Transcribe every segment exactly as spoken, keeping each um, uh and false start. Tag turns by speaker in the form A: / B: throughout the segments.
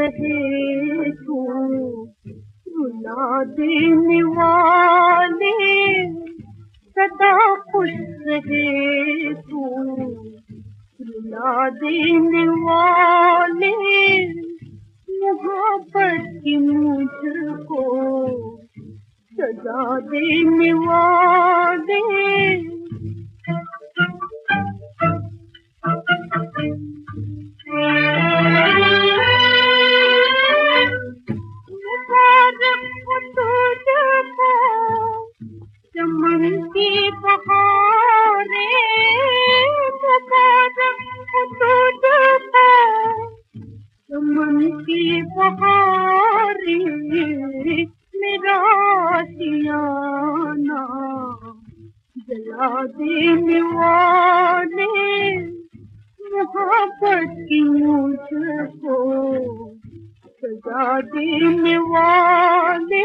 A: रहे तू, रुला देने वाले सदा खुश रहे तू, रुला देने वाले मोहब्बत की मुझको सजा देने वाले। चमन की बहारे चमन की बहारे मेरा आशियाना जला देने वाले मोहब्बत की मुझको सजा देने वाले।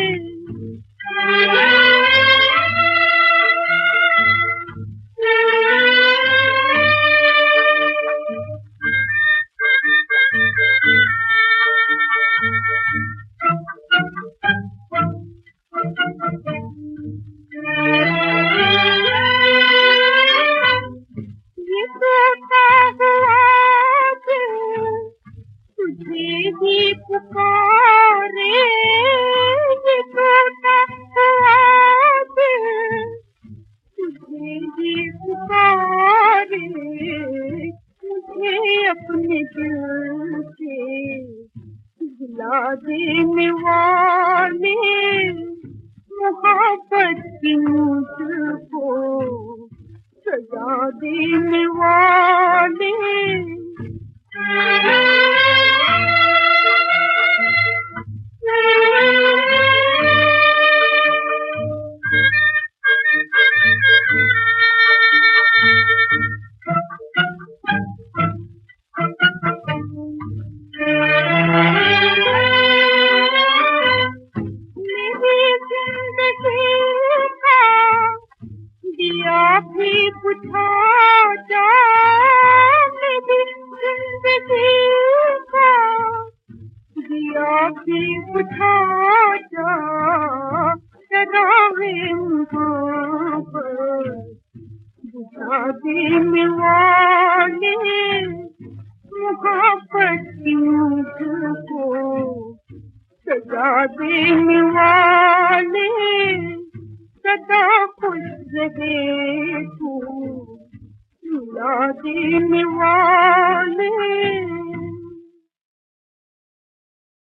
A: ये टूटा हुआ दिल तुझे ही पुकारे, ये टूटा हुआ दिल तुझे ही पुकारे, मुझे अपने दिल से भुला देने वाले मोहब्बत की मुझको सजा देने वाले। दिया भी बुझा जा मेरी जिंदगी का, दिया भी बुझा जा शराबे मोहब्बत बुझा देने वाले मोहब्बत की मुझको सजा देने वाले सदा खुश रहे तू, रुला देने वाले।